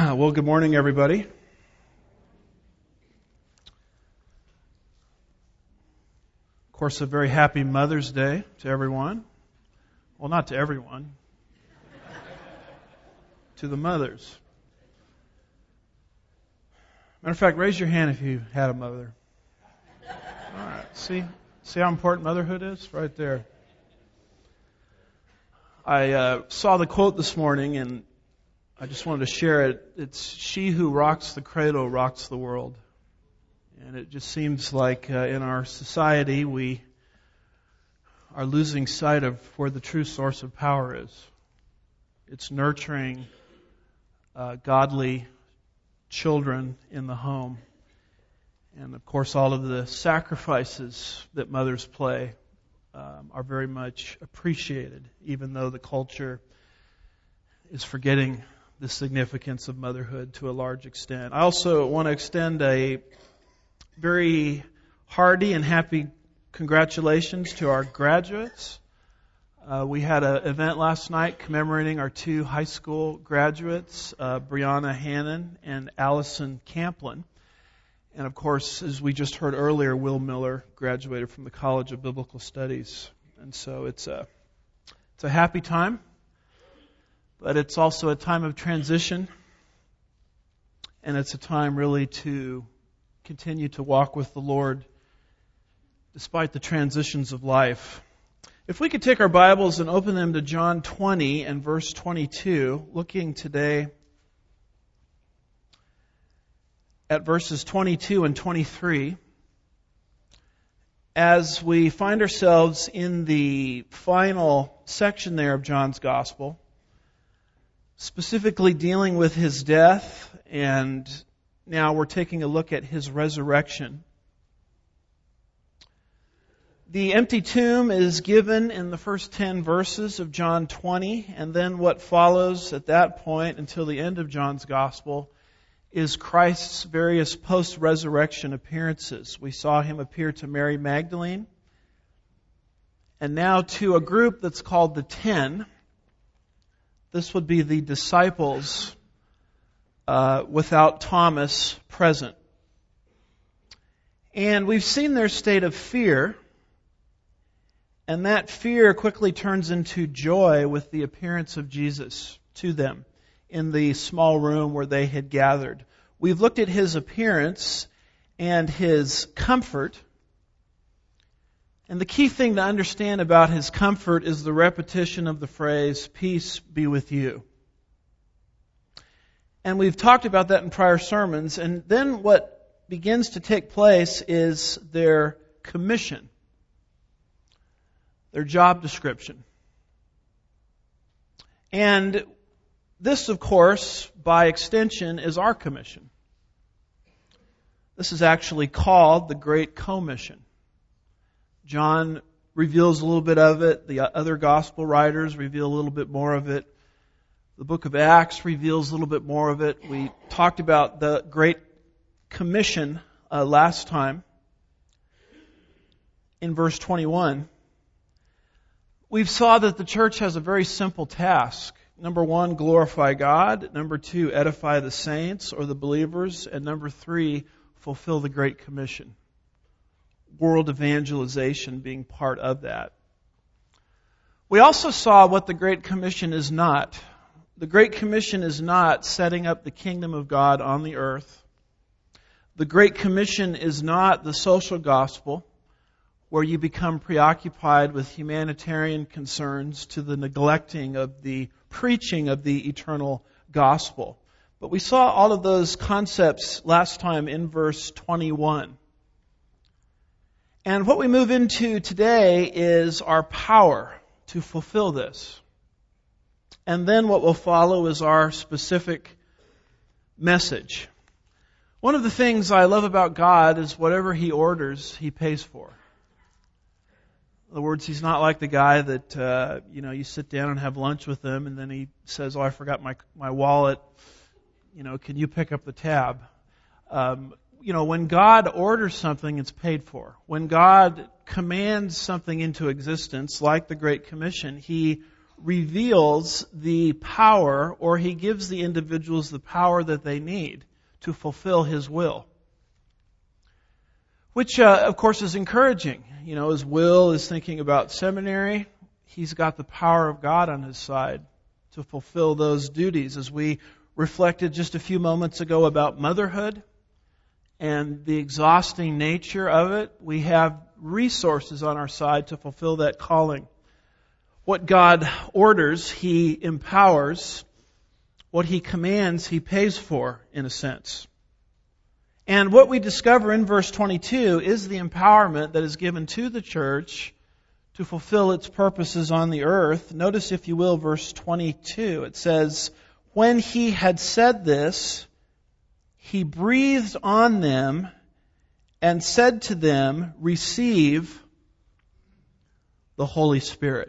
Well, good morning, everybody. Of course, a very happy Mother's Day to everyone. Well, not to everyone. To the mothers. Matter of fact, raise your hand if you had a mother. All right. See how important motherhood is? Right there. I saw the quote this morning, and I just wanted to share it. It's, "She who rocks the cradle rocks the world." And it just seems like in our society we are losing sight of where the true source of power is. It's nurturing godly children in the home. And of course all of the sacrifices that mothers play are very much appreciated, even though the culture is forgetting the significance of motherhood to a large extent. I also want to extend a very hearty and happy congratulations to our graduates. We had an event last night commemorating our two high school graduates, Brianna Hannon and Allison Camplin. And of course, as we just heard earlier, Will Miller graduated from the College of Biblical Studies. And so it's a happy time. But it's also a time of transition, and it's a time really to continue to walk with the Lord despite the transitions of life. If we could take our Bibles and open them to John 20 and verse 22, looking today at verses 22 and 23, as we find ourselves in the final section there of John's Gospel, specifically dealing with His death, and now we're taking a look at His resurrection. The empty tomb is given in the first 10 verses of John 20, and then what follows at that point until the end of John's Gospel is Christ's various post-resurrection appearances. We saw Him appear to Mary Magdalene, and now to a group that's called the 10. This would be the disciples without Thomas present. And we've seen their state of fear, and that fear quickly turns into joy with the appearance of Jesus to them in the small room where they had gathered. We've looked at His appearance and His comfort. And the key thing to understand about His comfort is the repetition of the phrase, "Peace be with you." And we've talked about that in prior sermons. And then what begins to take place is their commission, their job description. And this, of course, by extension, is our commission. This is actually called the Great Commission. John reveals a little bit of it. The other gospel writers reveal a little bit more of it. The book of Acts reveals a little bit more of it. We talked about the Great Commission last time in verse 21. We saw that the church has a very simple task. Number 1, glorify God. Number 2, edify the saints or the believers. And number 3, fulfill the Great Commission. World evangelization being part of that. We also saw what the Great Commission is not. The Great Commission is not setting up the kingdom of God on the earth. The Great Commission is not the social gospel where you become preoccupied with humanitarian concerns to the neglecting of the preaching of the eternal gospel. But we saw all of those concepts last time in verse 21. And what we move into today is our power to fulfill this. And then what will follow is our specific message. One of the things I love about God is whatever He orders, He pays for. In other words, He's not like the guy that, you sit down and have lunch with him and then he says, "Oh, I forgot my wallet. Can you pick up the tab?" When God orders something, it's paid for. When God commands something into existence, like the Great Commission, He reveals the power, or He gives the individuals the power that they need to fulfill His will. Which, of course, is encouraging. You know, as Will is thinking about seminary, he's got the power of God on his side to fulfill those duties. As we reflected just a few moments ago about motherhood and the exhausting nature of it, we have resources on our side to fulfill that calling. What God orders, He empowers. What He commands, He pays for, in a sense. And what we discover in verse 22 is the empowerment that is given to the church to fulfill its purposes on the earth. Notice, if you will, verse 22. It says, "When He had said this, He breathed on them and said to them, 'Receive the Holy Spirit.'"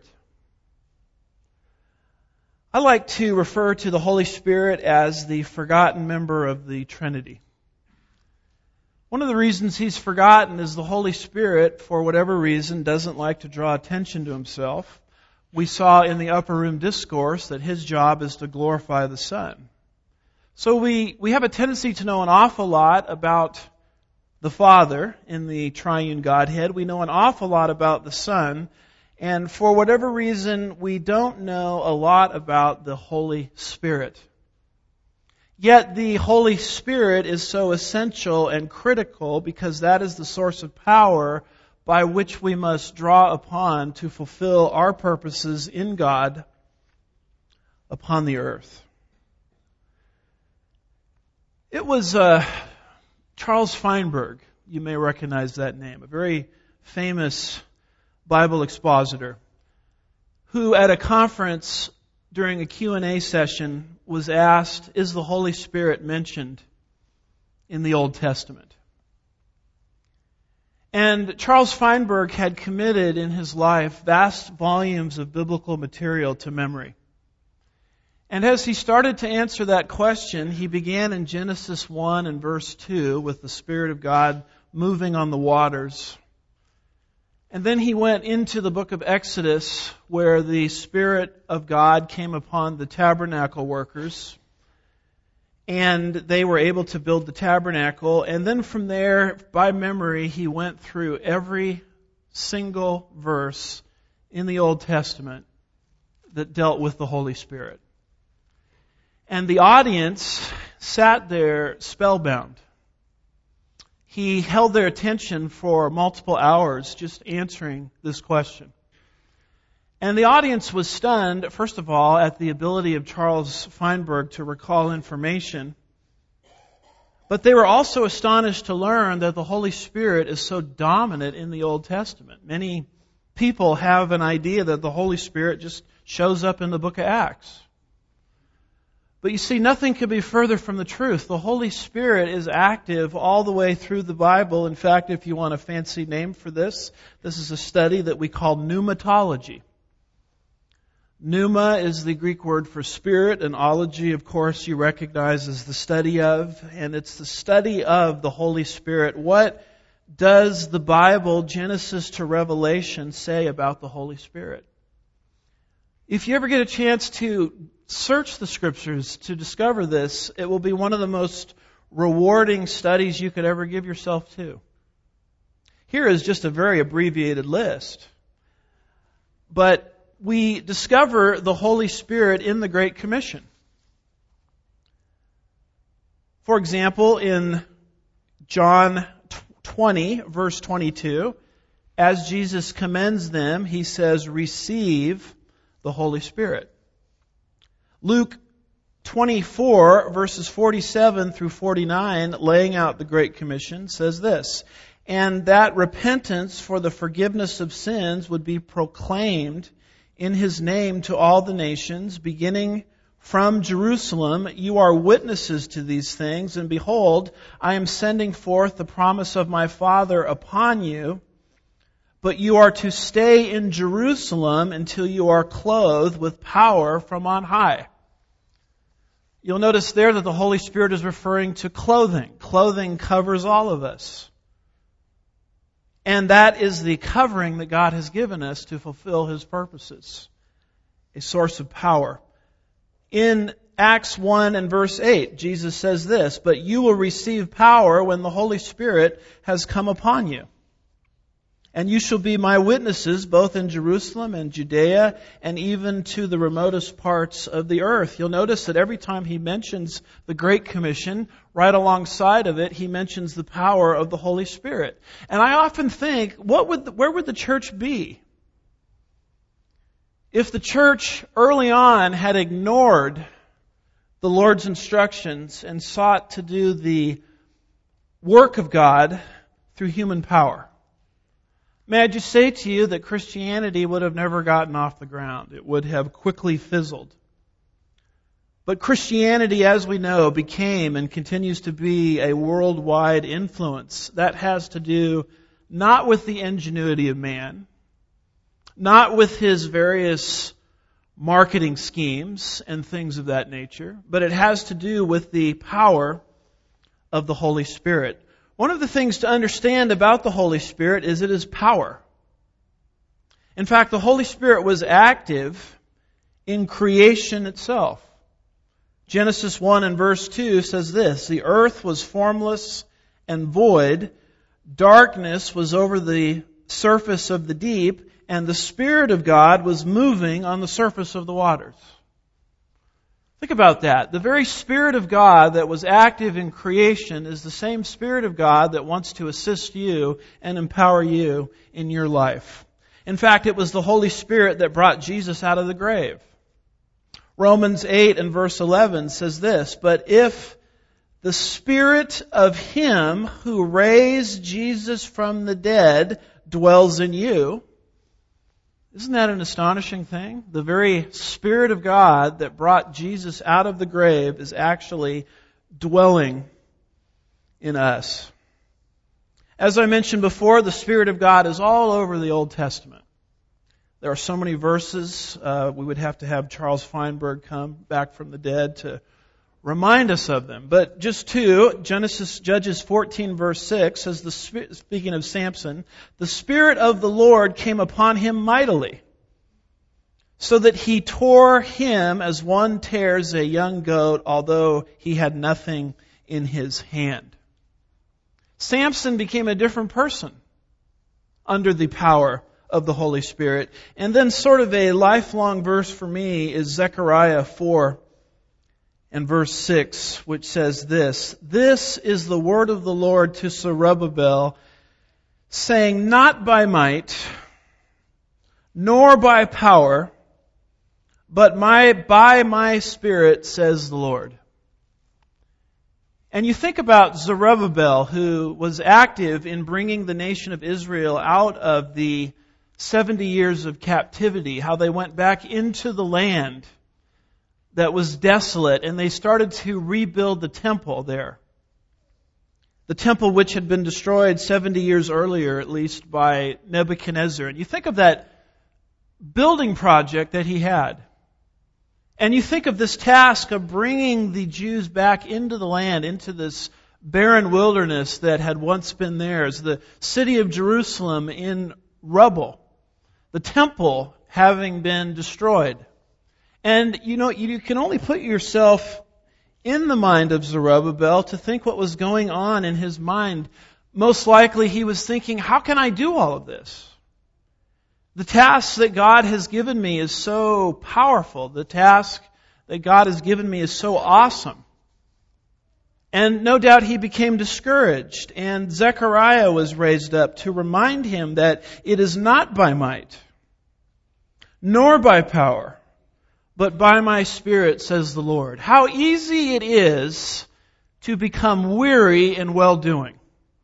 I like to refer to the Holy Spirit as the forgotten member of the Trinity. One of the reasons He's forgotten is the Holy Spirit, for whatever reason, doesn't like to draw attention to Himself. We saw in the Upper Room Discourse that His job is to glorify the Son. So we have a tendency to know an awful lot about the Father in the triune Godhead. We know an awful lot about the Son. And for whatever reason, we don't know a lot about the Holy Spirit. Yet the Holy Spirit is so essential and critical because that is the source of power by which we must draw upon to fulfill our purposes in God upon the earth. It was Charles Feinberg, you may recognize that name, a very famous Bible expositor, who at a conference during a Q&A session was asked, is the Holy Spirit mentioned in the Old Testament? And Charles Feinberg had committed in his life vast volumes of biblical material to memory. And as he started to answer that question, he began in Genesis 1 and verse 2 with the Spirit of God moving on the waters. And then he went into the book of Exodus, where the Spirit of God came upon the tabernacle workers, and they were able to build the tabernacle. And then from there, by memory, he went through every single verse in the Old Testament that dealt with the Holy Spirit. And the audience sat there spellbound. He held their attention for multiple hours just answering this question. And the audience was stunned, first of all, at the ability of Charles Feinberg to recall information. But they were also astonished to learn that the Holy Spirit is so dominant in the Old Testament. Many people have an idea that the Holy Spirit just shows up in the book of Acts. But you see, nothing could be further from the truth. The Holy Spirit is active all the way through the Bible. In fact, if you want a fancy name for this, this is a study that we call pneumatology. Pneuma is the Greek word for spirit, and ology, of course, you recognize as the study of, and it's the study of the Holy Spirit. What does the Bible, Genesis to Revelation, say about the Holy Spirit? If you ever get a chance to search the Scriptures to discover this, it will be one of the most rewarding studies you could ever give yourself to. Here is just a very abbreviated list. But we discover the Holy Spirit in the Great Commission. For example, in John 20, verse 22, as Jesus commends them, He says, "Receive the Holy Spirit." Luke 24, verses 47 through 49, laying out the Great Commission, says this, "And that repentance for the forgiveness of sins would be proclaimed in His name to all the nations, beginning from Jerusalem. You are witnesses to these things, and behold, I am sending forth the promise of my Father upon you, but you are to stay in Jerusalem until you are clothed with power from on high." You'll notice there that the Holy Spirit is referring to clothing. Clothing covers all of us. And that is the covering that God has given us to fulfill His purposes. a source of power. In Acts 1 and verse 8, Jesus says this, "But you will receive power when the Holy Spirit has come upon you. And you shall be my witnesses both in Jerusalem and Judea and even to the remotest parts of the earth." You'll notice that every time he mentions the Great Commission, right alongside of it, he mentions the power of the Holy Spirit. And I often think, where would the church be if the church early on had ignored the Lord's instructions and sought to do the work of God through human power? May I just say to you that Christianity would have never gotten off the ground. It would have quickly fizzled. But Christianity, as we know, became and continues to be a worldwide influence. That has to do not with the ingenuity of man, not with his various marketing schemes and things of that nature, but it has to do with the power of the Holy Spirit. One of the things to understand about the Holy Spirit is it is power. In fact, the Holy Spirit was active in creation itself. Genesis 1 and verse 2 says this, "The earth was formless and void, darkness was over the surface of the deep, and the Spirit of God was moving on the surface of the waters." Think about that. The very Spirit of God that was active in creation is the same Spirit of God that wants to assist you and empower you in your life. In fact, it was the Holy Spirit that brought Jesus out of the grave. Romans 8 and verse 11 says this, "But if the Spirit of Him who raised Jesus from the dead dwells in you," isn't that an astonishing thing? The very Spirit of God that brought Jesus out of the grave is actually dwelling in us. As I mentioned before, the Spirit of God is all over the Old Testament. There are so many verses, we would have to have Charles Feinberg come back from the dead to remind us of them. But just two, Judges 14 verse 6 says, speaking of Samson, "The Spirit of the Lord came upon him mightily, so that he tore him as one tears a young goat, although he had nothing in his hand." Samson became a different person under the power of the Holy Spirit. And then sort of a lifelong verse for me is Zechariah 4 and verse 6, which says this, "This is the word of the Lord to Zerubbabel, saying, not by might, nor by power, but by my Spirit, says the Lord." And you think about Zerubbabel, who was active in bringing the nation of Israel out of the 70 years of captivity, how they went back into the land that was desolate, and they started to rebuild the temple there. The temple which had been destroyed 70 years earlier, at least, by Nebuchadnezzar. And you think of that building project that he had. And you think of this task of bringing the Jews back into the land, into this barren wilderness that had once been theirs. The city of Jerusalem in rubble. The temple having been destroyed. And you can only put yourself in the mind of Zerubbabel to think what was going on in his mind. Most likely he was thinking, how can I do all of this? The task that God has given me is so powerful. The task that God has given me is so awesome. And no doubt he became discouraged. And Zechariah was raised up to remind him that it is not by might, nor by power, but by my Spirit, says the Lord. How easy it is to become weary in well-doing.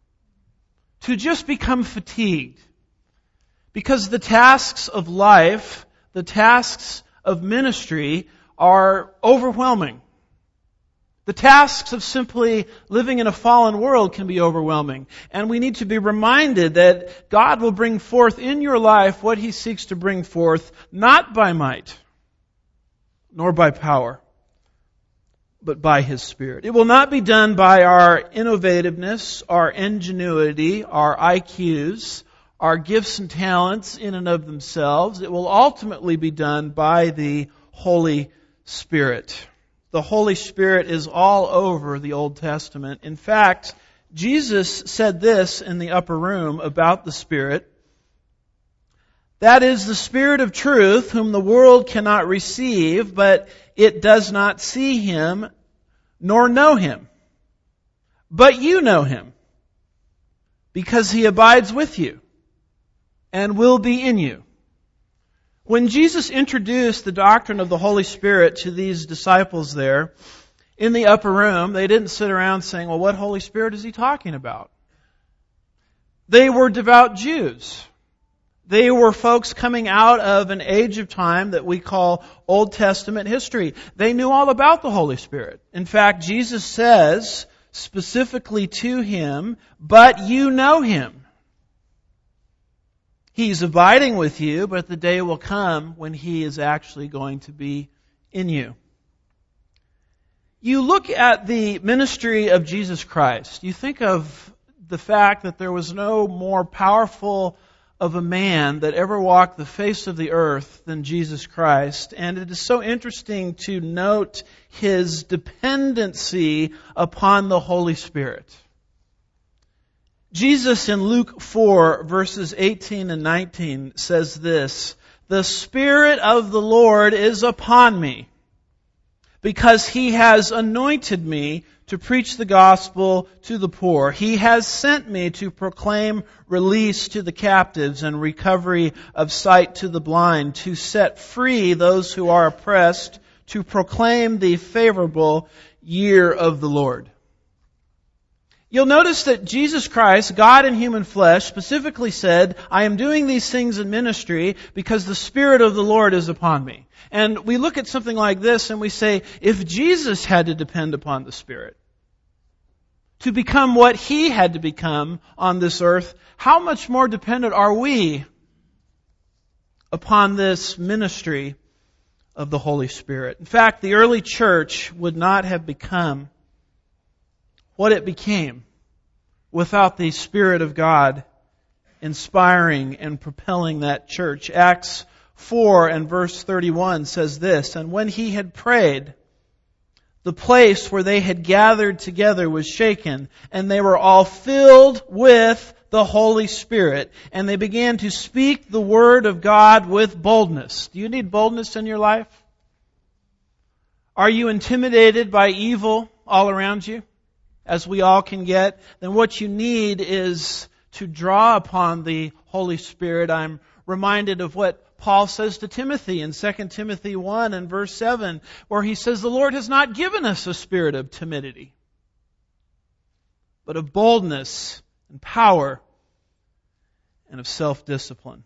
To just become fatigued. Because the tasks of life, the tasks of ministry are overwhelming. The tasks of simply living in a fallen world can be overwhelming. And we need to be reminded that God will bring forth in your life what He seeks to bring forth, not by might, nor by power, but by His Spirit. It will not be done by our innovativeness, our ingenuity, our IQs, our gifts and talents in and of themselves. It will ultimately be done by the Holy Spirit. The Holy Spirit is all over the Old Testament. In fact, Jesus said this in the upper room about the Spirit. That is the Spirit of truth, whom the world cannot receive, but it does not see Him nor know Him. But you know Him, because He abides with you and will be in you. When Jesus introduced the doctrine of the Holy Spirit to these disciples there in the upper room, they didn't sit around saying, well, what Holy Spirit is He talking about? They were devout Jews. They were folks coming out of an age of time that we call Old Testament history. They knew all about the Holy Spirit. In fact, Jesus says specifically to him, but you know Him. He's abiding with you, but the day will come when He is actually going to be in you. You look at the ministry of Jesus Christ. You think of the fact that there was no more powerful of a man that ever walked the face of the earth than Jesus Christ. And it is so interesting to note His dependency upon the Holy Spirit. Jesus in Luke 4, verses 18 and 19 says this, "The Spirit of the Lord is upon me, because He has anointed me to preach the gospel to the poor. He has sent me to proclaim release to the captives and recovery of sight to the blind, to set free those who are oppressed, to proclaim the favorable year of the Lord." You'll notice that Jesus Christ, God in human flesh, specifically said, I am doing these things in ministry because the Spirit of the Lord is upon me. And we look at something like this and we say, if Jesus had to depend upon the Spirit to become what He had to become on this earth, how much more dependent are we upon this ministry of the Holy Spirit? In fact, the early church would not have become what it became without the Spirit of God inspiring and propelling that church. Acts 4 and verse 31 says this, "And when he had prayed, the place where they had gathered together was shaken, and they were all filled with the Holy Spirit, and they began to speak the word of God with boldness." Do you need boldness in your life? Are you intimidated by evil all around you, as we all can get? Then what you need is to draw upon the Holy Spirit. I'm reminded of what Paul says to Timothy in 2 Timothy 1 and verse 7, where he says, "The Lord has not given us a spirit of timidity, but of boldness and power and of self-discipline."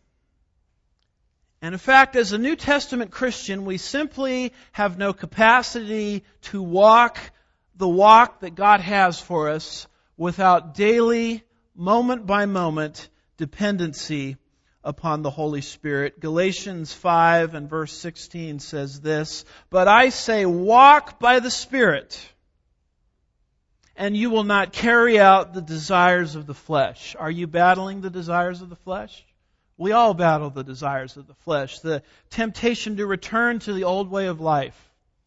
And in fact, as a New Testament Christian, we simply have no capacity to walk the walk that God has for us without daily, moment by moment, dependency upon the Holy Spirit. Galatians 5 and verse 16 says this, "But I say, walk by the Spirit, and you will not carry out the desires of the flesh." Are you battling the desires of the flesh? We all battle the desires of the flesh, the temptation to return to the old way of life,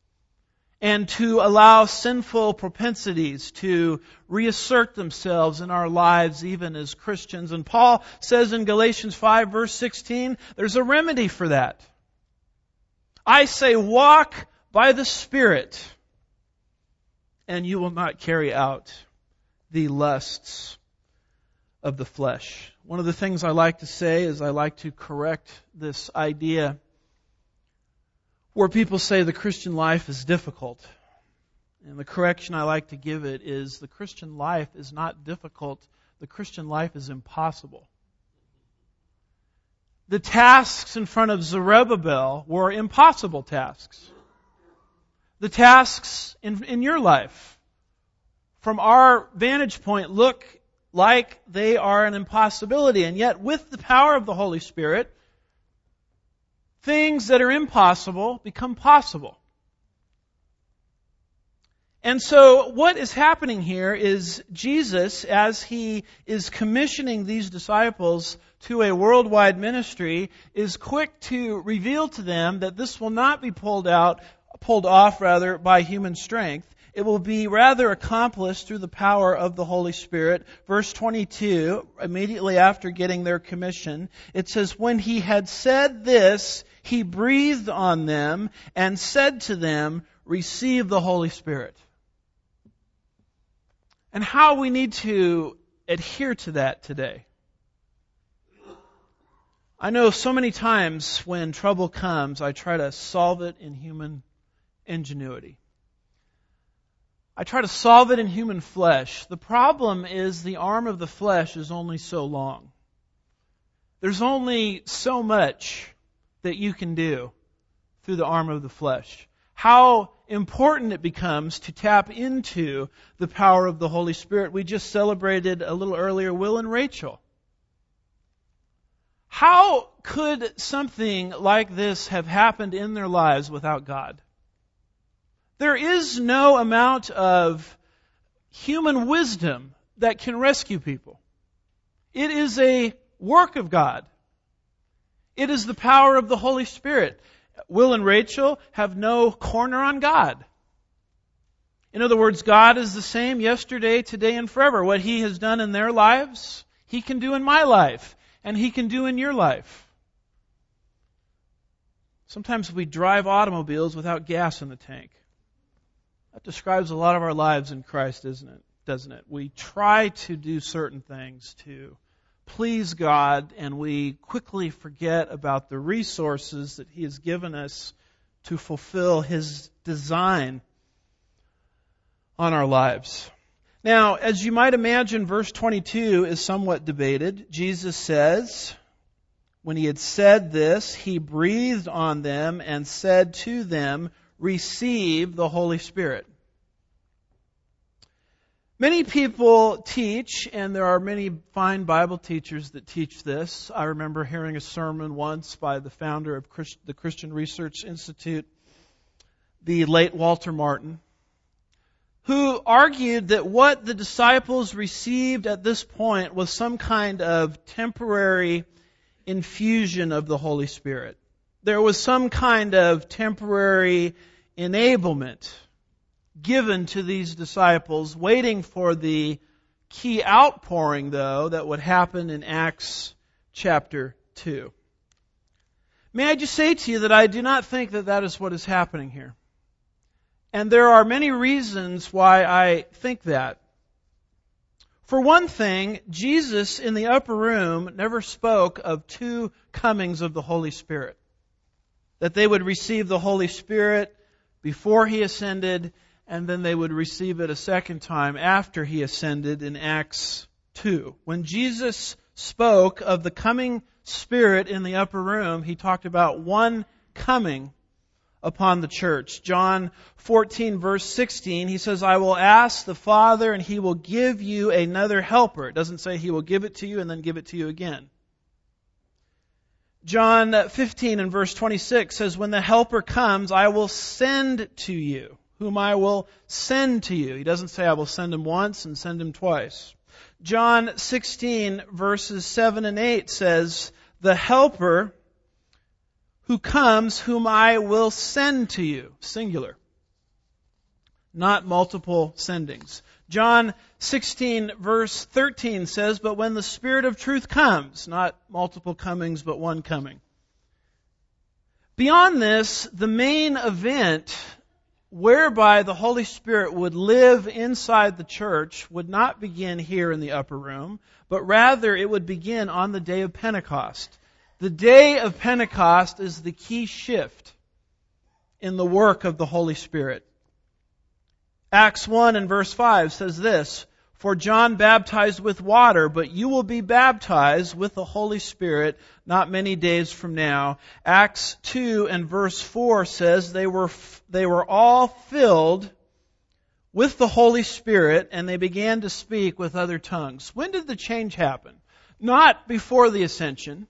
and to allow sinful propensities to reassert themselves in our lives even as Christians. And Paul says in Galatians 5 verse 16, there's a remedy for that. "I say, walk by the Spirit, and you will not carry out the lusts of the flesh." One of the things I like to say is I like to correct this idea where people say the Christian life is difficult. And the correction I like to give it is the Christian life is not difficult. The Christian life is impossible. The tasks in front of Zerubbabel were impossible tasks. The tasks in your life, from our vantage point, look like they are an impossibility. And yet, with the power of the Holy Spirit, things that are impossible become possible. And so what is happening here is Jesus, as He is commissioning these disciples to a worldwide ministry, is quick to reveal to them that this will not be pulled off by human strength. It will be rather accomplished through the power of the Holy Spirit. Verse 22, immediately after getting their commission, it says, "When He had said this, He breathed on them and said to them, 'Receive the Holy Spirit.'" And how we need to adhere to that today. I know so many times when trouble comes, I try to solve it in human ingenuity. I try to solve it in human flesh. The problem is the arm of the flesh is only so long. There's only so much that you can do through the arm of the flesh. How important it becomes to tap into the power of the Holy Spirit. We just celebrated a little earlier Will and Rachel. How could something like this have happened in their lives without God? There is no amount of human wisdom that can rescue people. It is a work of God. It is the power of the Holy Spirit. Will and Rachel have no corner on God. In other words, God is the same yesterday, today, and forever. What He has done in their lives, He can do in my life, and He can do in your life. Sometimes we drive automobiles without gas in the tank. That describes a lot of our lives in Christ, doesn't it? We try to do certain things to please God, and we quickly forget about the resources that He has given us to fulfill His design on our lives. Now, as you might imagine, verse 22 is somewhat debated. Jesus says, "When He had said this, He breathed on them and said to them, 'Receive the Holy Spirit.'" Many people teach, and there are many fine Bible teachers that teach this. I remember hearing a sermon once by the founder of the Christian Research Institute, the late Walter Martin, who argued that what the disciples received at this point was some kind of temporary infusion of the Holy Spirit. There was some kind of temporary enablement given to these disciples, waiting for the key outpouring, though, that would happen in Acts chapter 2. May I just say to you that I do not think that that is what is happening here. And there are many reasons why I think that. For one thing, Jesus in the upper room never spoke of two comings of the Holy Spirit. That they would receive the Holy Spirit before He ascended, and then they would receive it a second time after He ascended in Acts 2. When Jesus spoke of the coming Spirit in the upper room, He talked about one coming upon the church. John 14 verse 16, He says, "I will ask the Father and He will give you another helper." It doesn't say He will give it to you and then give it to you again. John 15 and verse 26 says, "When the helper comes, I will send to you, whom I will send to you." He doesn't say I will send Him once and send Him twice. John 16 verses 7 and 8 says, "The helper who comes, whom I will send to you." Singular. Not multiple sendings. John 16 verse 13 says, "But when the Spirit of truth comes," not multiple comings, but one coming. Beyond this, the main event whereby the Holy Spirit would live inside the church would not begin here in the upper room, but rather it would begin on the day of Pentecost. The day of Pentecost is the key shift in the work of the Holy Spirit. Acts 1 and verse 5 says this, "For John baptized with water, but you will be baptized with the Holy Spirit not many days from now." Acts 2 and verse 4 says they were all filled with the Holy Spirit and they began to speak with other tongues. When did the change happen? Not before the ascension,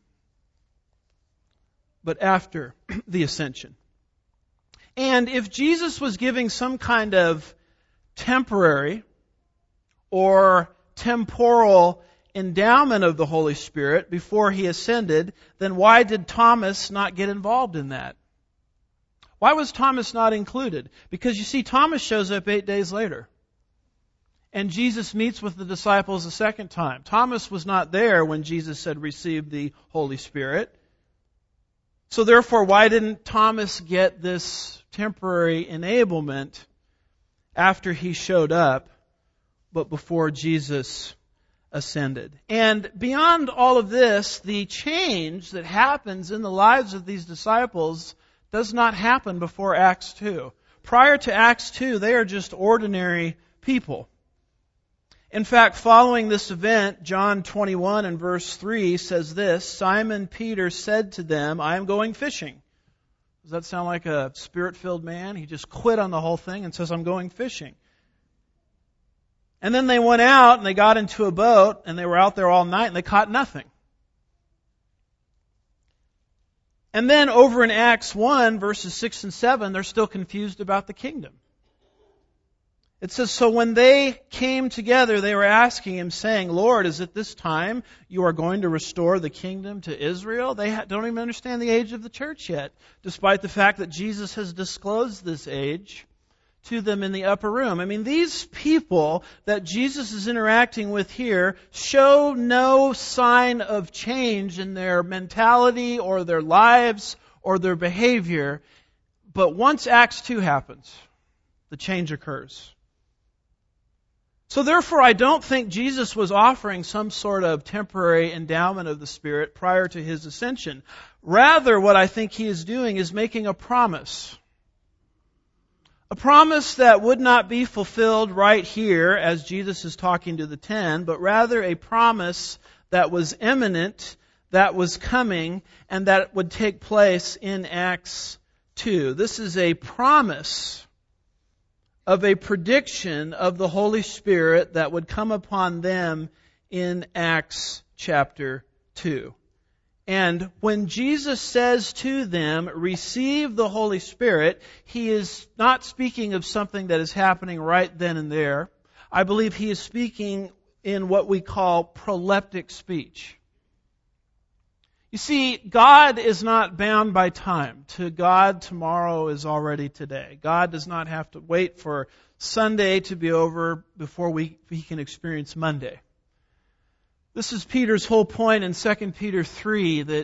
but after the ascension. And if Jesus was giving some kind of temporary or temporal endowment of the Holy Spirit before He ascended, then why did Thomas not get involved in that? Why was Thomas not included? Because you see, Thomas shows up 8 days later. And Jesus meets with the disciples a second time. Thomas was not there when Jesus said, receive the Holy Spirit. So therefore, why didn't Thomas get this temporary enablement after he showed up, but before Jesus ascended? And beyond all of this, the change that happens in the lives of these disciples does not happen before Acts 2. Prior to Acts 2, they are just ordinary people. In fact, following this event, John 21 and verse 3 says this, Simon Peter said to them, I am going fishing. Does that sound like a spirit-filled man? He just quit on the whole thing and says, I'm going fishing. And then they went out and they got into a boat and they were out there all night and they caught nothing. And then over in Acts 1, verses 6 and 7, they're still confused about the kingdom. It says, so when they came together, they were asking Him, saying, Lord, is it this time you are going to restore the kingdom to Israel? They don't even understand the age of the church yet, despite the fact that Jesus has disclosed this age to them in the upper room. I mean, these people that Jesus is interacting with here show no sign of change in their mentality or their lives or their behavior. But once Acts 2 happens, the change occurs. So therefore, I don't think Jesus was offering some sort of temporary endowment of the Spirit prior to His ascension. Rather, what I think He is doing is making a promise. A promise that would not be fulfilled right here as Jesus is talking to the 10, but rather a promise that was imminent, that was coming, and that would take place in Acts 2. This is a promise of a prediction of the Holy Spirit that would come upon them in Acts chapter 2. And when Jesus says to them, receive the Holy Spirit, He is not speaking of something that is happening right then and there. I believe He is speaking in what we call proleptic speech. You see, God is not bound by time. To God, tomorrow is already today. God does not have to wait for Sunday to be over before He can experience Monday. This is Peter's whole point in 2 Peter 3, that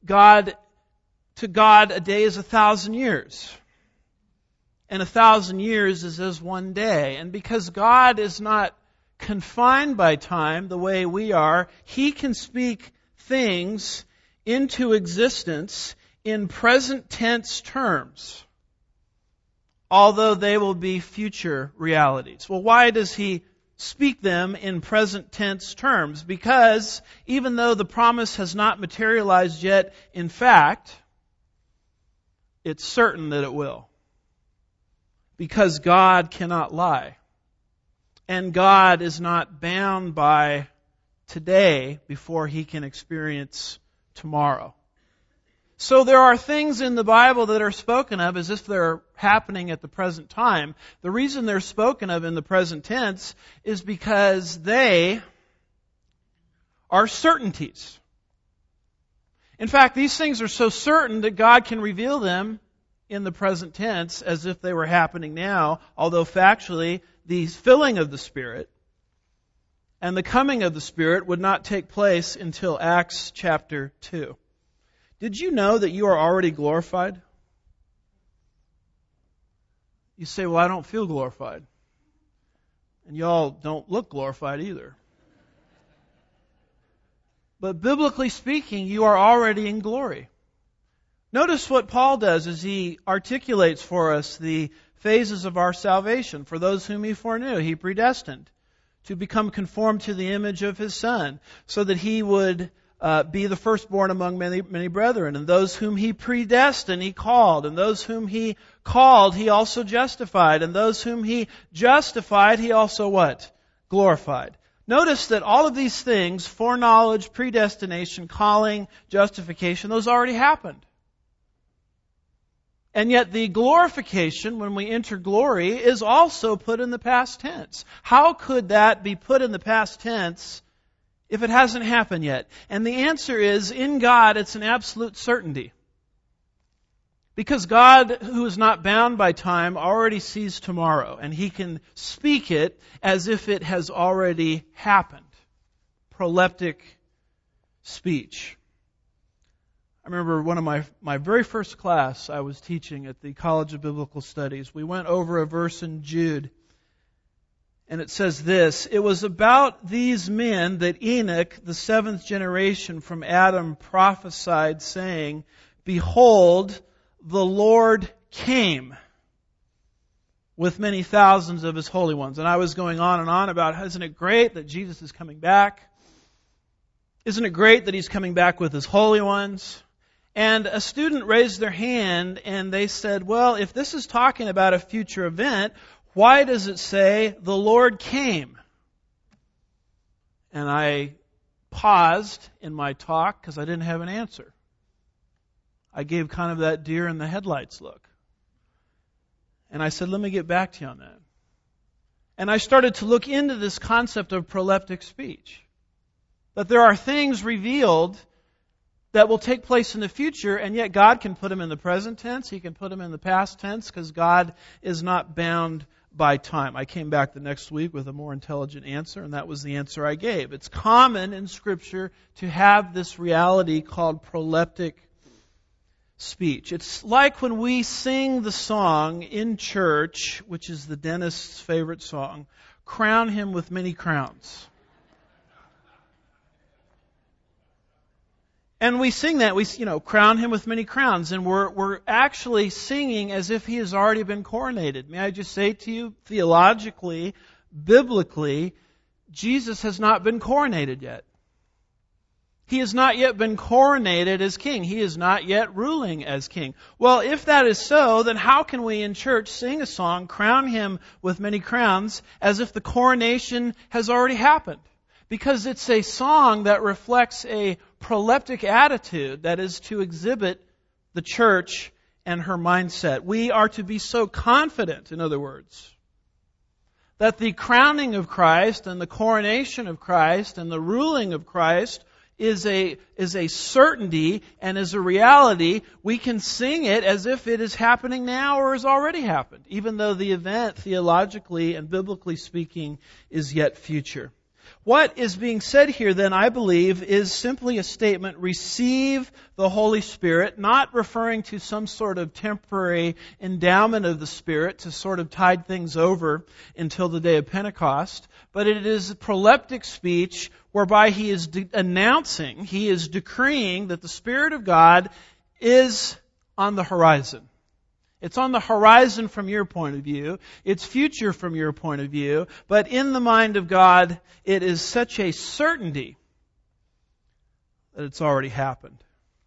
to God, a day is 1,000 years. And 1,000 years is as one day. And because God is not confined by time the way we are, He can speak things into existence in present tense terms, although they will be future realities. Well, why does He speak them in present tense terms? Because even though the promise has not materialized yet in fact, it's certain that it will. Because God cannot lie. And God is not bound by today before He can experience tomorrow. So there are things in the Bible that are spoken of as if they're happening at the present time. The reason they're spoken of in the present tense is because they are certainties. In fact, these things are so certain that God can reveal them in the present tense as if they were happening now, although factually the filling of the Spirit and the coming of the Spirit would not take place until Acts chapter 2. Did you know that you are already glorified? You say, well, I don't feel glorified. And y'all don't look glorified either. But biblically speaking, you are already in glory. Notice what Paul does as he articulates for us the phases of our salvation. For those whom He foreknew, He predestined to become conformed to the image of His Son, so that He would be the firstborn among many brethren. And those whom He predestined, He called. And those whom He called, He also justified. And those whom He justified, He also what? Glorified. Notice that all of these things, foreknowledge, predestination, calling, justification, those already happened. And yet the glorification, when we enter glory, is also put in the past tense. How could that be put in the past tense if it hasn't happened yet? And the answer is, in God, it's an absolute certainty. Because God, who is not bound by time, already sees tomorrow, and He can speak it as if it has already happened. Proleptic speech. I remember one of my very first class I was teaching at the College of Biblical Studies. We went over a verse in Jude, and it says this: "It was about these men that Enoch, the seventh generation from Adam, prophesied, saying, Behold, the Lord came with many thousands of His holy ones." And I was going on and on about, isn't it great that Jesus is coming back? Isn't it great that He's coming back with His holy ones? And a student raised their hand and they said, well, if this is talking about a future event, why does it say the Lord came? And I paused in my talk because I didn't have an answer. I gave kind of that deer in the headlights look. And I said, let me get back to you on that. And I started to look into this concept of proleptic speech. That there are things revealed that will take place in the future, and yet God can put them in the present tense, He can put them in the past tense, because God is not bound by time. I came back the next week with a more intelligent answer, and that was the answer I gave. It's common in Scripture to have this reality called proleptic speech. It's like when we sing the song in church, which is the dentist's favorite song, "Crown Him with Many Crowns." And we sing that, we crown Him with many crowns, and we're actually singing as if He has already been coronated. May I just say to you, theologically, biblically, Jesus has not been coronated yet. He has not yet been coronated as king. He is not yet ruling as king. Well, if that is so, then how can we in church sing a song, "Crown Him with many crowns," as if the coronation has already happened? Because it's a song that reflects a proleptic attitude that is to exhibit the church and her mindset. We are to be so confident, in other words, that the crowning of Christ and the coronation of Christ and the ruling of Christ is a certainty and is a reality. We can sing it as if it is happening now or has already happened, even though the event, theologically and biblically speaking, is yet future. What is being said here, then, I believe, is simply a statement, receive the Holy Spirit, not referring to some sort of temporary endowment of the Spirit to sort of tide things over until the day of Pentecost, but it is proleptic speech whereby He is announcing, He is decreeing that the Spirit of God is on the horizon. It's on the horizon from your point of view. It's future from your point of view. But in the mind of God, it is such a certainty that it's already happened.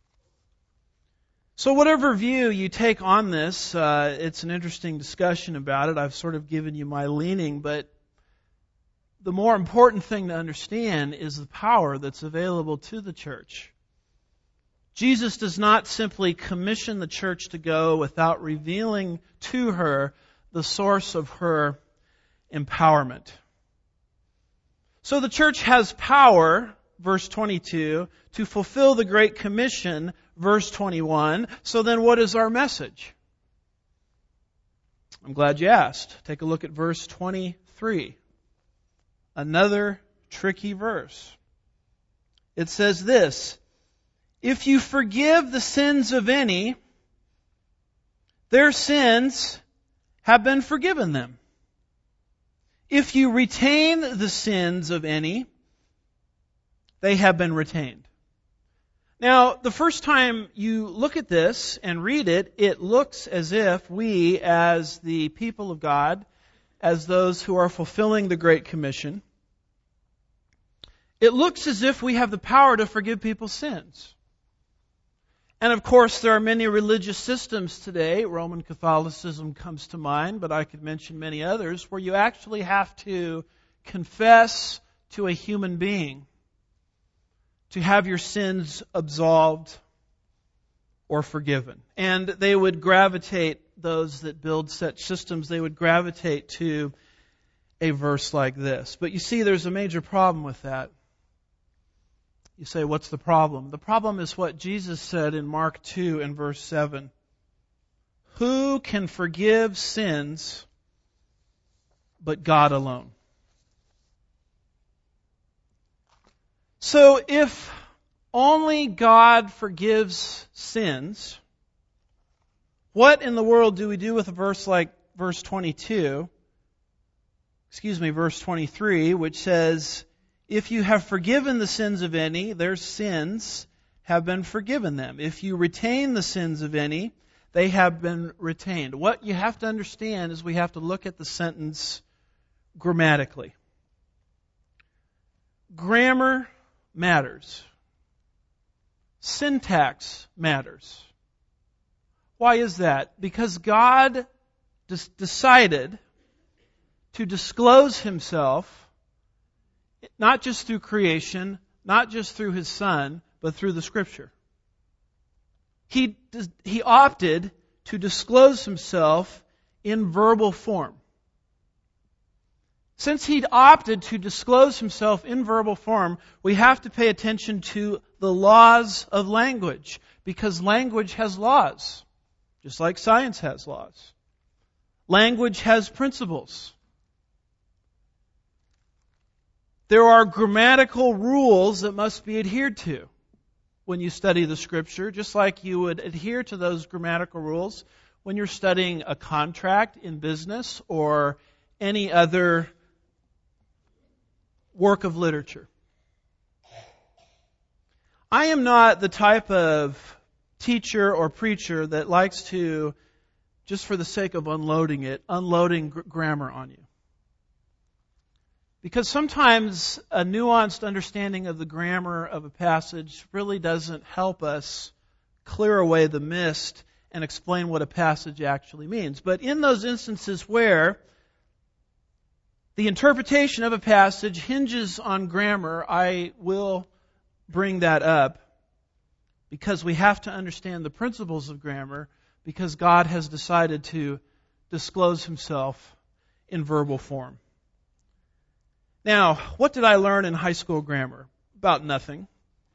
So whatever view you take on this, it's an interesting discussion about it. I've sort of given you my leaning, but the more important thing to understand is the power that's available to the church. Jesus does not simply commission the church to go without revealing to her the source of her empowerment. So the church has power, verse 22, to fulfill the Great Commission, verse 21. So then what is our message? I'm glad you asked. Take a look at verse 23. Another tricky verse. It says this: "If you forgive the sins of any, their sins have been forgiven them. If you retain the sins of any, they have been retained." Now, the first time you look at this and read it, it looks as if we, as the people of God, as those who are fulfilling the Great Commission, it looks as if we have the power to forgive people's sins. And of course, there are many religious systems today. Roman Catholicism comes to mind, but I could mention many others, where you actually have to confess to a human being to have your sins absolved or forgiven. And they would gravitate, those that build such systems, they would gravitate to a verse like this. But you see, there's a major problem with that. You say, what's the problem? The problem is what Jesus said in Mark 2 and verse 7. Who can forgive sins but God alone? So if only God forgives sins, what in the world do we do with a verse like verse 23, which says, if you have forgiven the sins of any, their sins have been forgiven them. If you retain the sins of any, they have been retained. What you have to understand is we have to look at the sentence grammatically. Grammar matters. Syntax matters. Why is that? Because God decided to disclose Himself not just through creation, not just through His Son, but through the Scripture. He opted to disclose Himself in verbal form. Since He'd opted to disclose Himself in verbal form, we have to pay attention to the laws of language, because language has laws, just like science has laws. Language has principles. There are grammatical rules that must be adhered to when you study the Scripture, just like you would adhere to those grammatical rules when you're studying a contract in business or any other work of literature. I am not the type of teacher or preacher that likes to, just for the sake of unloading grammar on you. Because sometimes a nuanced understanding of the grammar of a passage really doesn't help us clear away the mist and explain what a passage actually means. But in those instances where the interpretation of a passage hinges on grammar, I will bring that up because we have to understand the principles of grammar, because God has decided to disclose Himself in verbal form. Now, what did I learn in high school grammar? About nothing.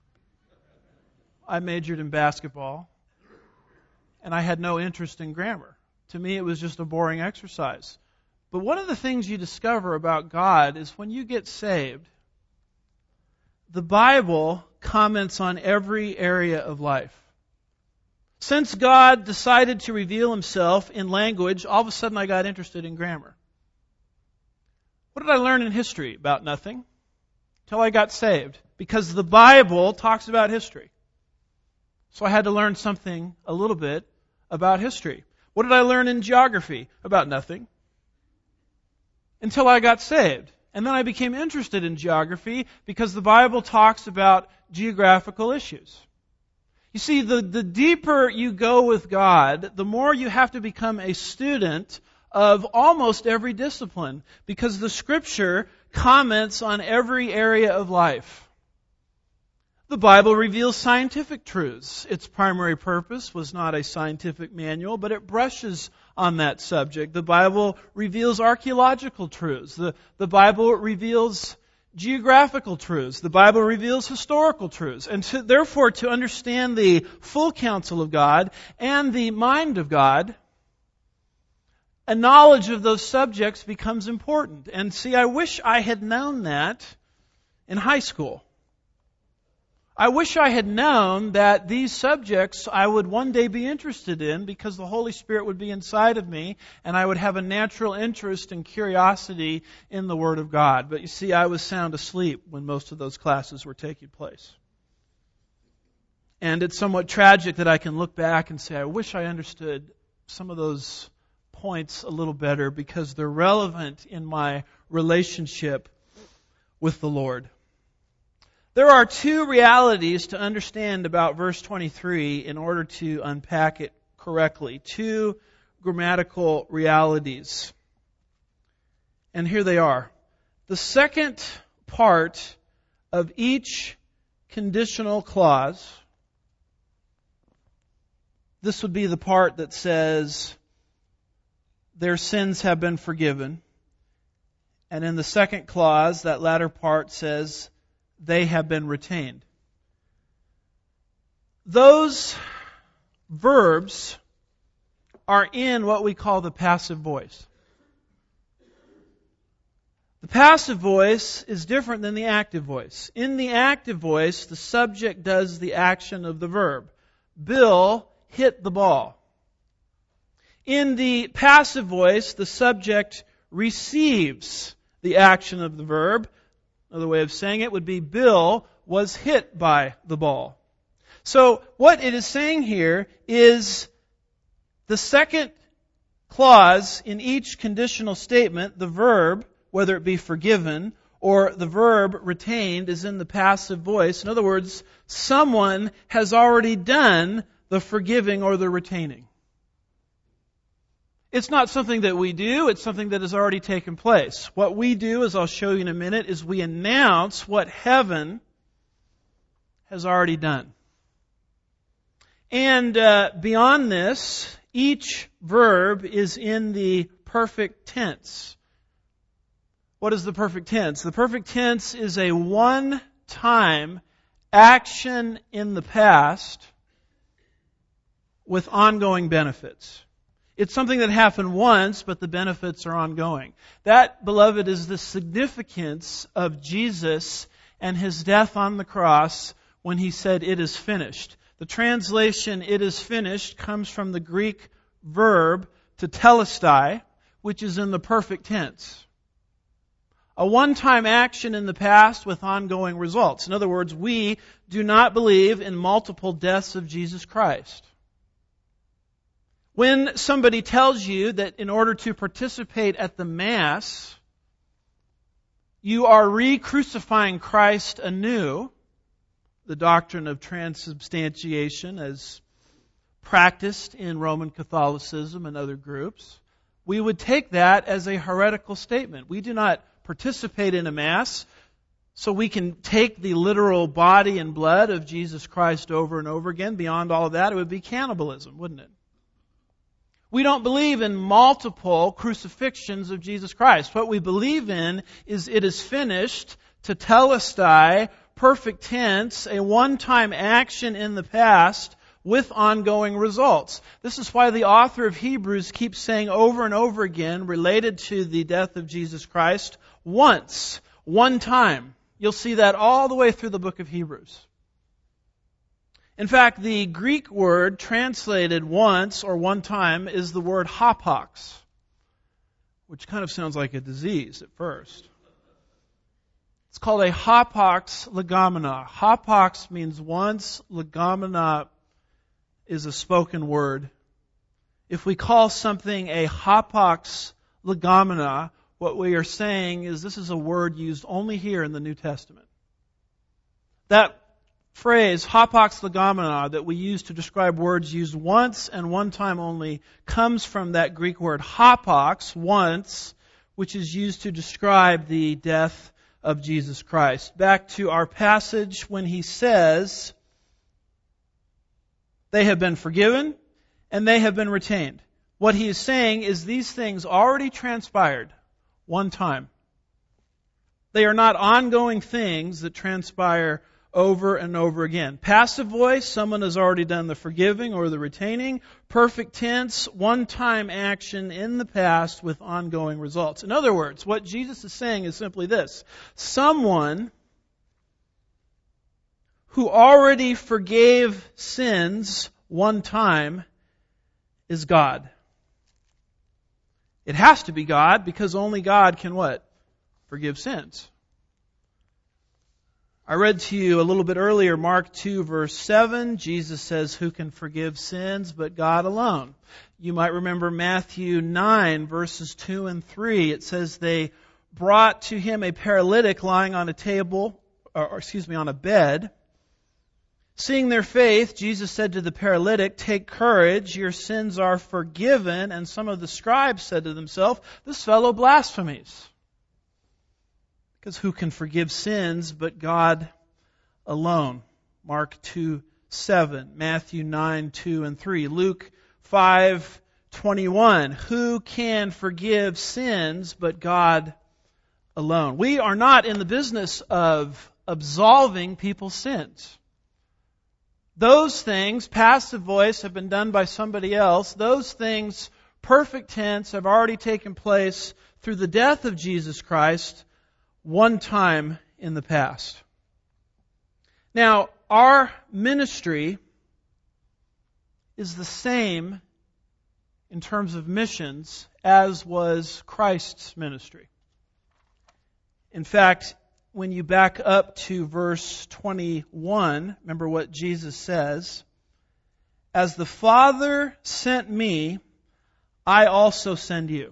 I majored in basketball, and I had no interest in grammar. To me, it was just a boring exercise. But one of the things you discover about God is when you get saved, the Bible comments on every area of life. Since God decided to reveal Himself in language, all of a sudden I got interested in grammar. What did I learn in history? About nothing. Until I got saved. Because the Bible talks about history. So I had to learn something, a little bit, about history. What did I learn in geography? About nothing. Until I got saved. And then I became interested in geography because the Bible talks about geographical issues. You see, the deeper you go with God, the more you have to become a student of almost every discipline, because the Scripture comments on every area of life. The Bible reveals scientific truths. Its primary purpose was not a scientific manual, but it brushes on that subject. The Bible reveals archaeological truths. The Bible reveals geographical truths. The Bible reveals historical truths. And therefore, to understand the full counsel of God and the mind of God, a knowledge of those subjects becomes important. And see, I wish I had known that in high school. I wish I had known that these subjects I would one day be interested in, because the Holy Spirit would be inside of me and I would have a natural interest and curiosity in the Word of God. But you see, I was sound asleep when most of those classes were taking place. And it's somewhat tragic that I can look back and say, I wish I understood some of those points a little better, because they're relevant in my relationship with the Lord. There are two realities to understand about verse 23 in order to unpack it correctly. Two grammatical realities. And here they are. The second part of each conditional clause this would be the part that says, their sins have been forgiven. And in the second clause, that latter part says, they have been retained. Those verbs are in what we call the passive voice. The passive voice is different than the active voice. In the active voice, the subject does the action of the verb. Bill hit the ball. In the passive voice, the subject receives the action of the verb. Another way of saying it would be Bill was hit by the ball. So what it is saying here is the second clause in each conditional statement, the verb, whether it be forgiven or the verb retained, is in the passive voice. In other words, someone has already done the forgiving or the retaining. It's not something that we do, it's something that has already taken place. What we do, as I'll show you in a minute, is we announce what heaven has already done. And beyond this, each verb is in the perfect tense. What is the perfect tense? The perfect tense is a one-time action in the past with ongoing benefits. It's something that happened once, but the benefits are ongoing. That, beloved, is the significance of Jesus and His death on the cross when He said, "It is finished." The translation, "it is finished," comes from the Greek verb tetelestai, which is in the perfect tense. A one-time action in the past with ongoing results. In other words, we do not believe in multiple deaths of Jesus Christ. When somebody tells you that in order to participate at the Mass, you are re-crucifying Christ anew, the doctrine of transubstantiation as practiced in Roman Catholicism and other groups, we would take that as a heretical statement. We do not participate in a Mass so we can take the literal body and blood of Jesus Christ over and over again. Beyond all of that, it would be cannibalism, wouldn't it? We don't believe in multiple crucifixions of Jesus Christ. What we believe in is "it is finished," tetelestai, perfect tense, a one-time action in the past with ongoing results. This is why the author of Hebrews keeps saying over and over again, related to the death of Jesus Christ, once, one time. You'll see that all the way through the book of Hebrews. In fact, the Greek word translated once or one time is the word hapax, which kind of sounds like a disease at first. It's called a hapax legomena. Hapax means once, legomena is a spoken word. If we call something a hapax legomena, what we are saying is this is a word used only here in the New Testament. That phrase, hapax legomena, that we use to describe words used once and one time only, comes from that Greek word hapax, once, which is used to describe the death of Jesus Christ. Back to our passage when he says, they have been forgiven and they have been retained. What he is saying is these things already transpired one time. They are not ongoing things that transpire over and over again. Passive voice, someone has already done the forgiving or the retaining. Perfect tense, one-time action in the past with ongoing results. In other words, what Jesus is saying is simply this. Someone who already forgave sins one time is God. It has to be God because only God can what? Forgive sins. I read to you a little bit earlier, Mark 2, verse 7. Jesus says, who can forgive sins but God alone? You might remember Matthew 9, verses 2 and 3. It says they brought to him a paralytic lying on a table, on a bed. Seeing their faith, Jesus said to the paralytic, take courage, your sins are forgiven. And some of the scribes said to themselves, this fellow blasphemies. Because who can forgive sins but God alone? Mark 2, 7, Matthew 9, 2 and 3, Luke 5:21. Who can forgive sins but God alone? We are not in the business of absolving people's sins. Those things, passive voice, have been done by somebody else. Those things, perfect tense, have already taken place through the death of Jesus Christ one time in the past. Now, our ministry is the same in terms of missions as was Christ's ministry. In fact, when you back up to verse 21, remember what Jesus says, "As the Father sent me, I also send you."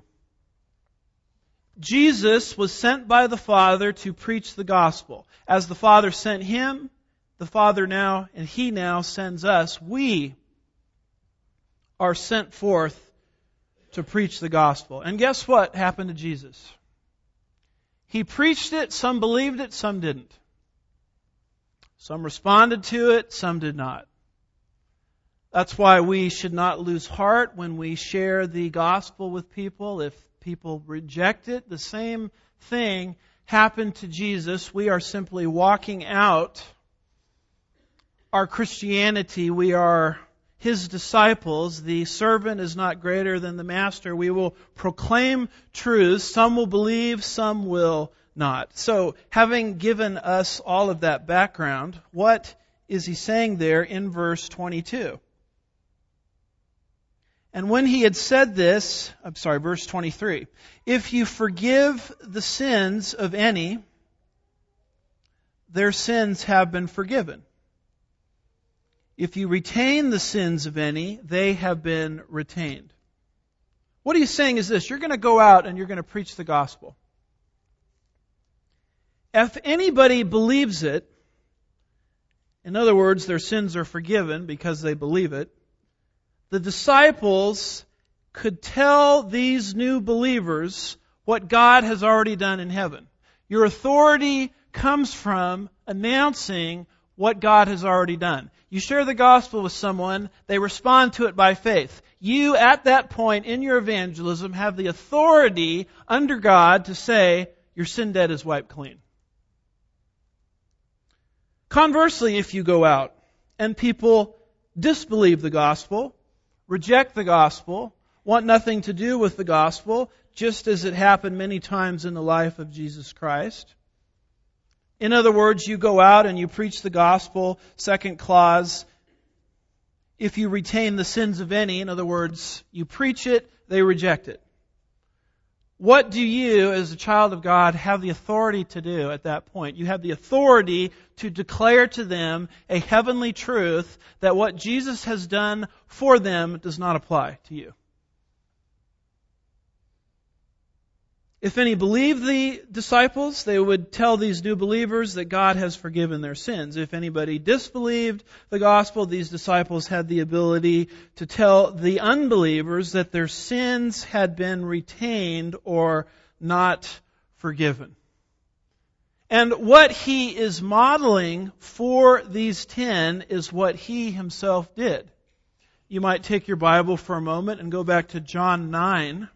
Jesus was sent by the Father to preach the gospel. As the Father sent Him, the Father now, and He now sends us. We are sent forth to preach the gospel. And guess what happened to Jesus? He preached it, some believed it, some didn't. Some responded to it, some did not. That's why we should not lose heart when we share the gospel with people. If people reject it, the same thing happened to Jesus. We are simply walking out our Christianity. We are His disciples. The servant is not greater than the master. We will proclaim truths. Some will believe, some will not. So, having given us all of that background, what is He saying there in verse 22? And when He had said this, verse 23, "If you forgive the sins of any, their sins have been forgiven. If you retain the sins of any, they have been retained." What He's saying is this: you're going to go out and you're going to preach the gospel. If anybody believes it, in other words, their sins are forgiven because they believe it, the disciples could tell these new believers what God has already done in heaven. Your authority comes from announcing what God has already done. You share the gospel with someone, they respond to it by faith. You, at that point in your evangelism, have the authority under God to say, your sin debt is wiped clean. Conversely, if you go out and people disbelieve the gospel, reject the gospel, want nothing to do with the gospel, just as it happened many times in the life of Jesus Christ. In other words, you go out and you preach the gospel, second clause, if you retain the sins of any, in other words, you preach it, they reject it. What do you, as a child of God, have the authority to do at that point? You have the authority to declare to them a heavenly truth that what Jesus has done for them does not apply to you. If any believe the disciples, they would tell these new believers that God has forgiven their sins. If anybody disbelieved the gospel, these disciples had the ability to tell the unbelievers that their sins had been retained or not forgiven. And what He is modeling for these 10 is what He Himself did. You might take your Bible for a moment and go back to John 9.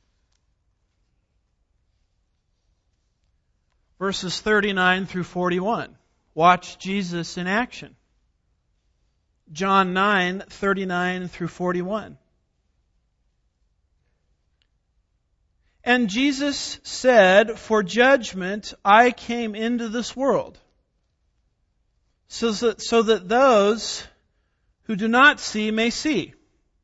Verses 39 through 41. Watch Jesus in action. John 9, 39 through 41. And Jesus said, "For judgment I came into this world, so that those who do not see may see,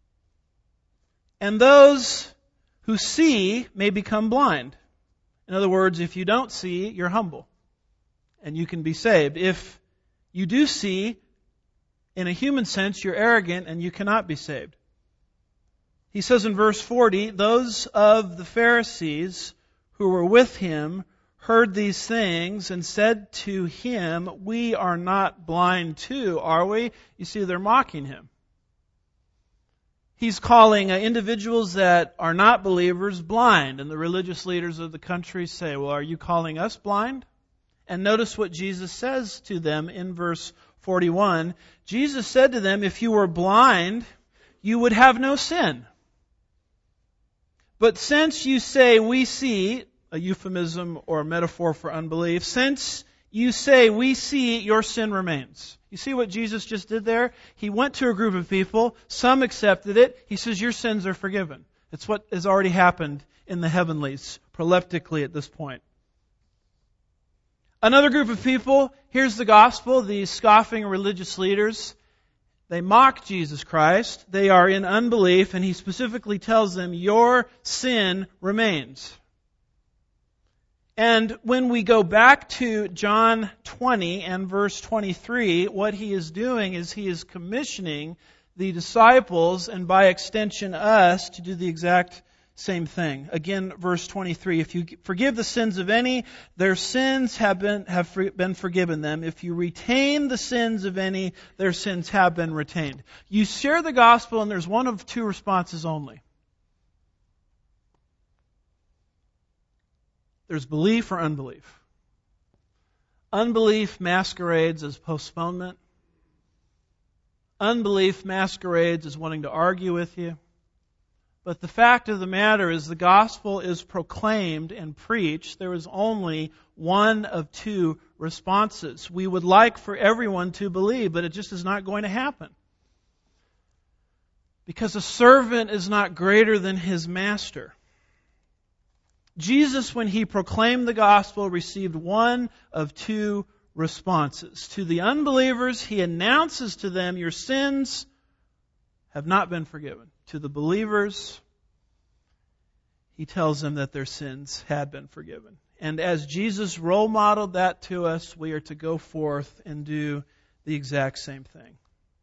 and those who see may become blind." In other words, if you don't see, you're humble, and you can be saved. If you do see, in a human sense, you're arrogant, and you cannot be saved. He says in verse 40, "Those of the Pharisees who were with Him heard these things and said to Him, 'We are not blind too, are we?'" You see, they're mocking Him. He's calling individuals that are not believers blind. And the religious leaders of the country say, "Well, are you calling us blind?" And notice what Jesus says to them in verse 41, Jesus said to them, if you were blind, you would have no sin. But since you say we see, a euphemism or a metaphor for unbelief, since you say we see, your sin remains. You see what Jesus just did there? He went to a group of people, some accepted it. He says, your sins are forgiven. It's what has already happened in the heavenlies, proleptically at this point. Another group of people, here's the gospel, these scoffing religious leaders. They mock Jesus Christ. They are in unbelief, and He specifically tells them, your sin remains. And when we go back to John 20 and verse 23, what He is doing is He is commissioning the disciples, and by extension us, to do the exact same thing. Again, verse 23, if you forgive the sins of any, their sins have been forgiven them. If you retain the sins of any, their sins have been retained. You share the gospel and there's one of two responses only. There's belief or unbelief. Unbelief masquerades as postponement. Unbelief masquerades as wanting to argue with you. But the fact of the matter is the gospel is proclaimed and preached. There is only one of two responses. We would like for everyone to believe, but it just is not going to happen. Because a servant is not greater than his master. Jesus, when He proclaimed the gospel, received one of two responses. To the unbelievers, He announces to them, your sins have not been forgiven. To the believers, He tells them that their sins had been forgiven. And as Jesus role modeled that to us, we are to go forth and do the exact same thing.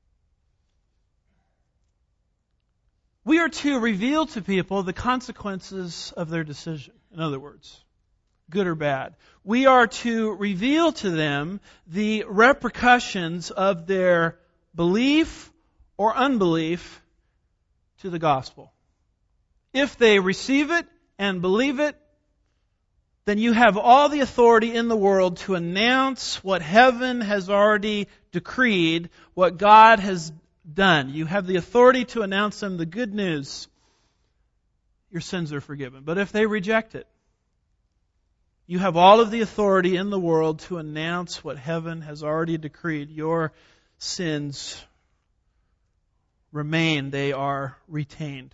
We are to reveal to people the consequences of their decision. In other words, good or bad. We are to reveal to them the repercussions of their belief or unbelief to the gospel. If they receive it and believe it, then you have all the authority in the world to announce what heaven has already decreed, what God has done. You have the authority to announce them the good news. Your sins are forgiven. But if they reject it, you have all of the authority in the world to announce what heaven has already decreed. Your sins remain. They are retained.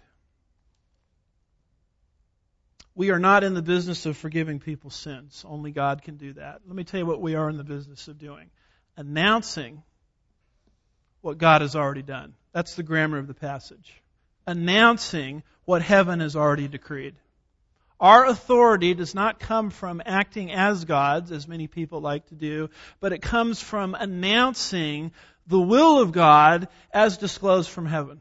We are not in the business of forgiving people's sins. Only God can do that. Let me tell you what we are in the business of doing. Announcing what God has already done. That's the grammar of the passage. Announcing what heaven has already decreed. Our authority does not come from acting as gods, as many people like to do, but it comes from announcing the will of God as disclosed from heaven.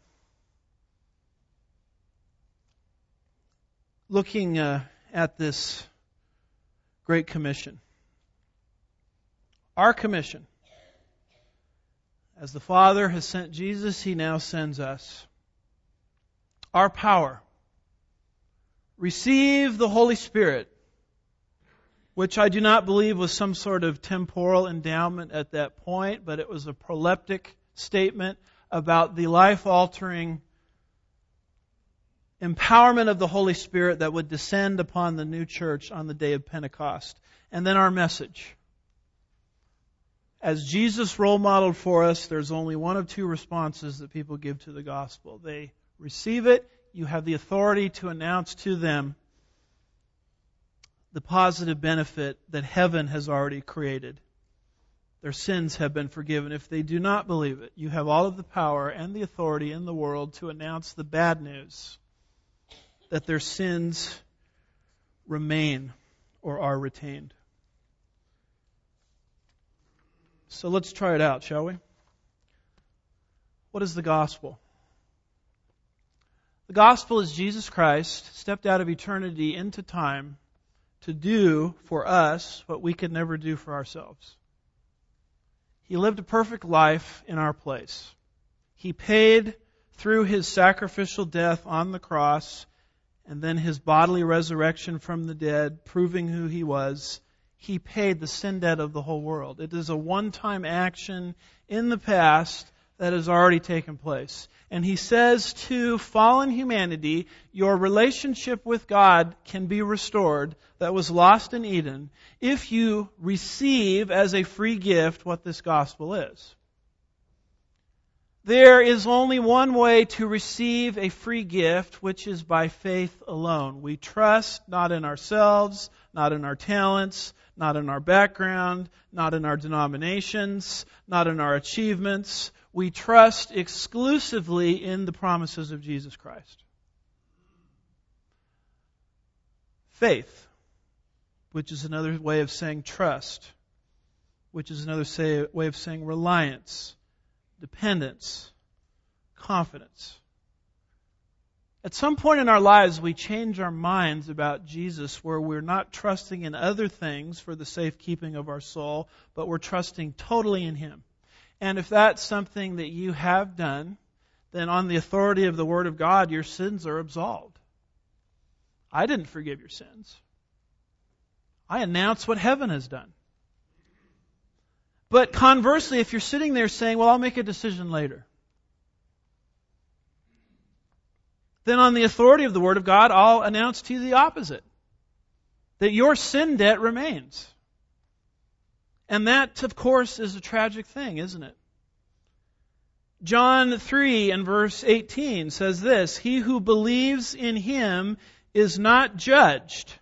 Looking at this Great Commission. Our commission. As the Father has sent Jesus, He now sends us. Our power. Receive the Holy Spirit, which I do not believe was some sort of temporal endowment at that point, but it was a proleptic statement about the life-altering empowerment of the Holy Spirit that would descend upon the new church on the day of Pentecost. And then our message. As Jesus role modeled for us, there's only one of two responses that people give to the gospel. They receive it. You have the authority to announce to them the positive benefit that heaven has already created. Their sins have been forgiven. If they do not believe it, you have all of the power and the authority in the world to announce the bad news that their sins remain or are retained. So let's try it out, shall we? What is the gospel? The gospel is Jesus Christ stepped out of eternity into time to do for us what we could never do for ourselves. He lived a perfect life in our place. He paid through His sacrificial death on the cross and then His bodily resurrection from the dead, proving who He was. He paid the sin debt of the whole world. It is a one-time action in the past that has already taken place. And He says to fallen humanity, your relationship with God can be restored that was lost in Eden if you receive as a free gift what this gospel is. There is only one way to receive a free gift, which is by faith alone. We trust not in ourselves, not in our talents, not in our background, not in our denominations, not in our achievements. We trust exclusively in the promises of Jesus Christ. Faith, which is another way of saying trust, which is another way of saying reliance, dependence, confidence. At some point in our lives, we change our minds about Jesus where we're not trusting in other things for the safekeeping of our soul, but we're trusting totally in Him. And if that's something that you have done, then on the authority of the Word of God, your sins are absolved. I didn't forgive your sins. I announce what heaven has done. But conversely, if you're sitting there saying, well, I'll make a decision later, then on the authority of the Word of God, I'll announce to you the opposite. That your sin debt remains. And that, of course, is a tragic thing, isn't it? John 3 and verse 18 says this, he who believes in Him is not judged,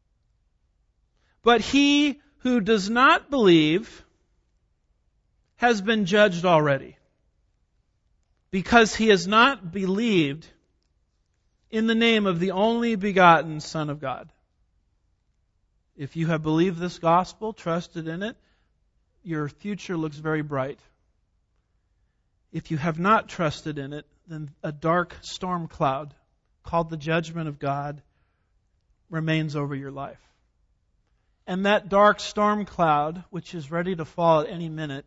but he who does not believe has been judged already, because he has not believed in the name of the only begotten Son of God. If you have believed this gospel, trusted in it, your future looks very bright. If you have not trusted in it, then a dark storm cloud called the judgment of God remains over your life. And that dark storm cloud, which is ready to fall at any minute,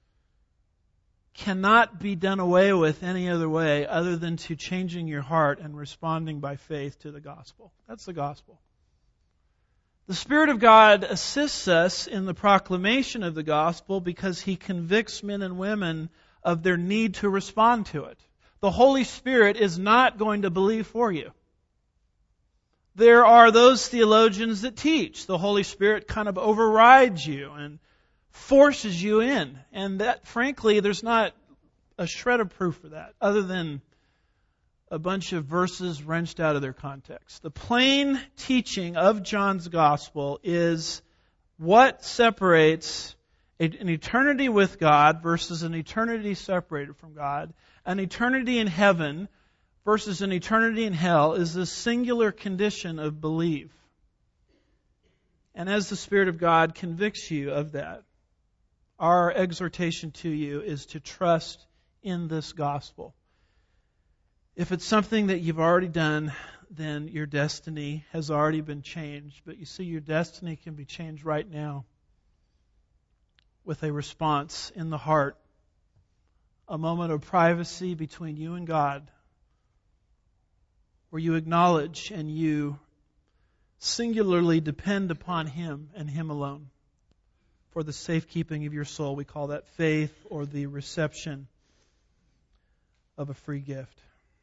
cannot be done away with any other way other than to changing your heart and responding by faith to the gospel. That's the gospel. The Spirit of God assists us in the proclamation of the gospel because He convicts men and women of their need to respond to it. The Holy Spirit is not going to believe for you. There are those theologians that teach the Holy Spirit kind of overrides you and forces you in. And that, frankly, there's not a shred of proof for that, other than a bunch of verses wrenched out of their context. The plain teaching of John's Gospel is what separates an eternity with God versus an eternity separated from God. An eternity in heaven versus an eternity in hell is the singular condition of belief. And as the Spirit of God convicts you of that, our exhortation to you is to trust in this gospel. If it's something that you've already done, then your destiny has already been changed. But you see, your destiny can be changed right now with a response in the heart, a moment of privacy between you and God, where you acknowledge and you singularly depend upon Him and Him alone for the safekeeping of your soul. We call that faith, or the reception of a free gift.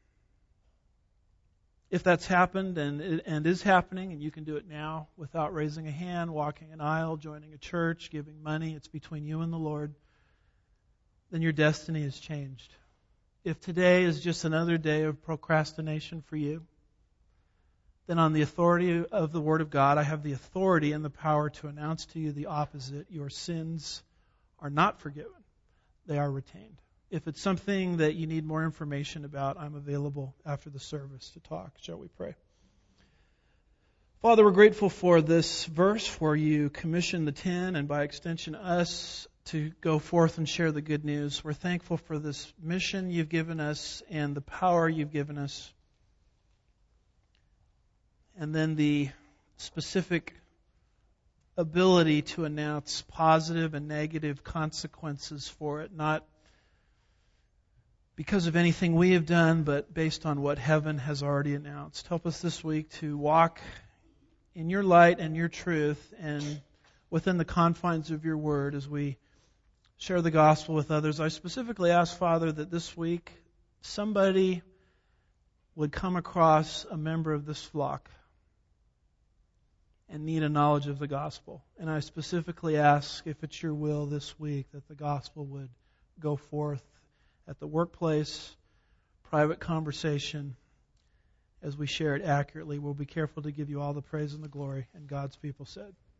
If that's happened and is happening, and you can do it now without raising a hand, walking an aisle, joining a church, giving money, it's between you and the Lord, then your destiny is changed. If today is just another day of procrastination for you, then on the authority of the Word of God, I have the authority and the power to announce to you the opposite. Your sins are not forgiven. They are retained. If it's something that you need more information about, I'm available after the service to talk. Shall we pray? Father, we're grateful for this verse where you commission the 10 and by extension us to go forth and share the good news. We're thankful for this mission you've given us and the power you've given us. And then the specific ability to announce positive and negative consequences for it, not because of anything we have done, but based on what heaven has already announced. Help us this week to walk in your light and your truth and within the confines of your word as we share the gospel with others. I specifically ask, Father, that this week somebody would come across a member of this flock and need a knowledge of the gospel. And I specifically ask, if it's your will this week, that the gospel would go forth at the workplace, private conversation, as we share it accurately. We'll be careful to give you all the praise and the glory. And God's people said,